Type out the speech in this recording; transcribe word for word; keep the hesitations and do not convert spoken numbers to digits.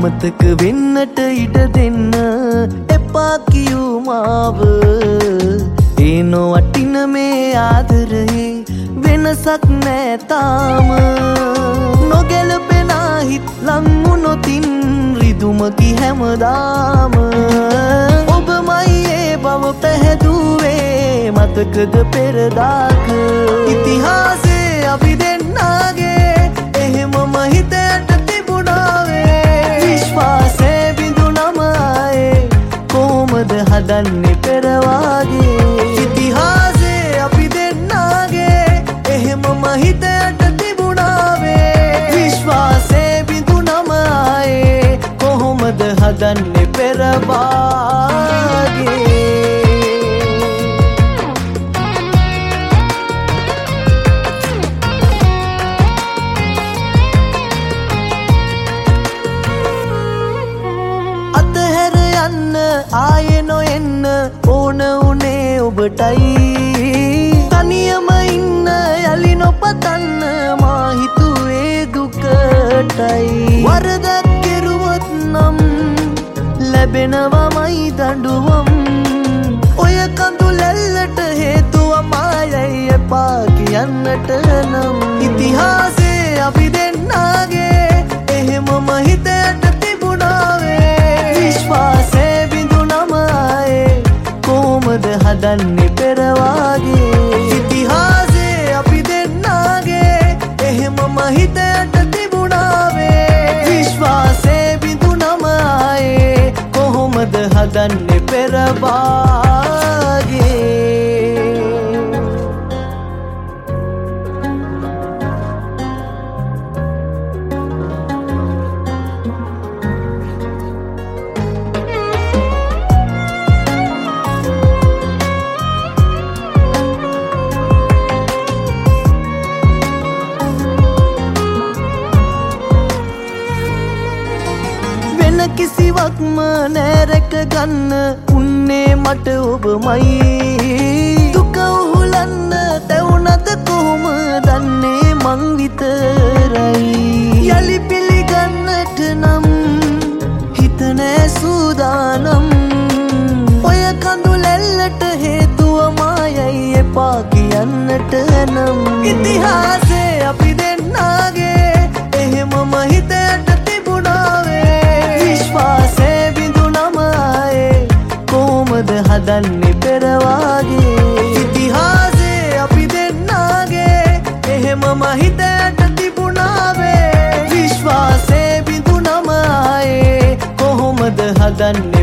අමතක වෙන්නට ඉඩ දෙන්න එපා කියූ මාව ඒ නොවටින මේ ආදරේ වෙනසක් නෑ තාම නොගැලපෙන හිත් ලං වුණොතින් රිදුමකි හැමදාම ඔබමයි ඒ බව පැහැදුවේ මතකද පෙරදාක ඉතිහාසේ අපි දෙන්නාගේ එහෙමම හිතට තිබුණාවේ විශ්වාසේ බිඳුනම ආයේ කොහොමද හදන්නේ පෙරවාගේ ඉතිහාසේ අපි දෙන්නාගේ එහෙමම හිතට තිබුණාවේ විශ්වාසේ බිඳුනම ආයේ කොහොමද හදන්නේ පෙරවාගේ ආයේ නොඑන්න ඕන උනේ ඔබටයි තනියම ඉන්න යලි නොපතන්න මා හිතුවේ දුකටයි වරදක් කෙරුවොත් නම් ලැබෙනවමයි දඬුවම් ඔය කඳුලැල්ලට හේතුව මායයි එපා කියන්නට නම් ඉතිහාසේ අපි දෙන්නාගේ එහෙමම හිතට තිබුණාවේ විශ්වාසේ හදන්නේ පෙරවාගේ ඉතිහාසේ අපි දෙන්නාගේ එහෙමම හිතට තිබුණාවේ විශ්වාසේ බිඳුනම ආයේ කොහොමද හදන්නේ පෙරවාගේ කිසිවක්ම නෑරැක ගන්න උන්නේ මට ඔබමයි දුක උහුලන්න තැවුනද කොහොම දන්නේ මං විතරයි යලි පිළිගන්නට නම් හිත නෑ සූදානම් ඔය කඳුලැල්ලට හේතුව මායයි එපා කියන්නට නම් ඉතිහාසේ අපි දෙන්නාගේ එහෙමම හිතට තිබුණාවේ විශ්වාසේ බිඳුනම ආයේ කොහොමද හදන්නේ පෙරවාගේ ඉතිහාසේ අපි දෙන්නාගේ එහෙමම හිතට තිබුණාවේ විශ්වාසේ බිඳුනම ආයේ කොහොමද හදන්නේ